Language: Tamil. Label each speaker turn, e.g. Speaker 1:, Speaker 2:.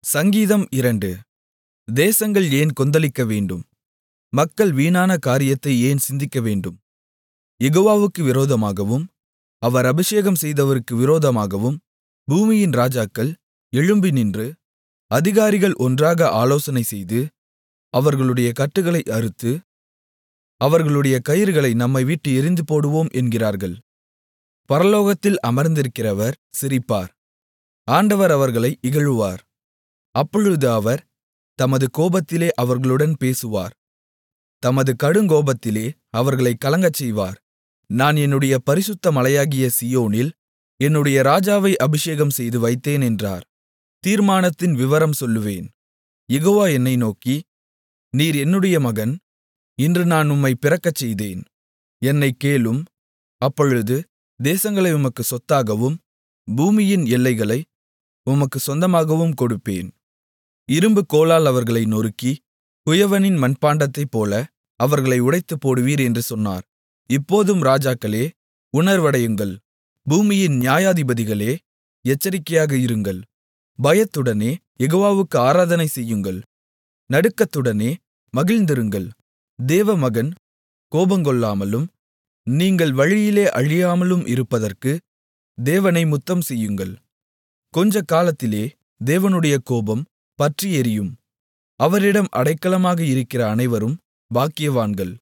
Speaker 1: சங்கீதம் 2. தேசங்கள் ஏன் கொந்தளிக்கவேண்டும், மக்கள் வீணான காரியத்தை ஏன் சிந்திக்கவேண்டும்? யெகோவாவுக்கு விரோதமாகவும் அவர் அபிஷேகம் செய்தவருக்கு விரோதமாகவும் பூமியின் ராஜாக்கள் எழும்பி நின்று, அதிகாரிகள் ஒன்றாக ஆலோசனைசெய்து, அவர்களுடைய கட்டுகளை அறுத்து, அவர்களுடைய கயிறுகளை நம்மைவிட்டு எறிந்துபோடுவோம் என்கிறார்கள். பரலோகத்தில் அமர்ந்திருக்கிறவர் சிரிப்பார், ஆண்டவர் அவர்களை இகழுவார். அப்பொழுது அவர் தமது கோபத்திலே அவர்களுடன் பேசுவார், தமது கடுங்கோபத்திலே அவர்களைக் கலங்கச்செய்வார். நான் என்னுடைய பரிசுத்த மலையாகிய சீயோனில் என்னுடைய ராஜாவை அபிஷேகம்செய்து வைத்தேன் என்றார். தீர்மானத்தின் விவரம் சொல்லுவேன். யெகோவா என்னை நோக்கி, நீர் என்னுடைய மகன், இன்று நான் உம்மைப் பிறக்கச்செய்தேன். என்னைக் கேளும், அப்பொழுது தேசங்களை உமக்குச் சொத்தாகவும் பூமியின் எல்லைகளை உமக்குச் சொந்தமாகவும் கொடுப்பேன். இரும்புக் கோலால் அவர்களை நொறுக்கி, குயவனின் மண்பாண்டத்தைப்போல அவர்களை உடைத்துப் போடுவீர் என்று சொன்னார். இப்போதும் ராஜாக்களே, உணர்வடையுங்கள். பூமியின் நியாயாதிபதிகளே, எச்சரிக்கையாக இருங்கள். பயத்துடனே யெகோவாவுக்கு ஆராதனை செய்யுங்கள். நடுக்கத்துடனே மகிழ்ந்திருங்கள். தேவமகன் கோபங்கொள்ளாமலும் நீங்கள் வழியிலே அழியாமலும் இருப்பதற்கு தேவனை முத்தம் செய்யுங்கள். கொஞ்ச காலத்திலே தேவனுடைய கோபம் பற்றி எரியும். அவரிடம் அடைக்கலமாக இருக்கிற அனைவரும் பாக்கியவான்கள்.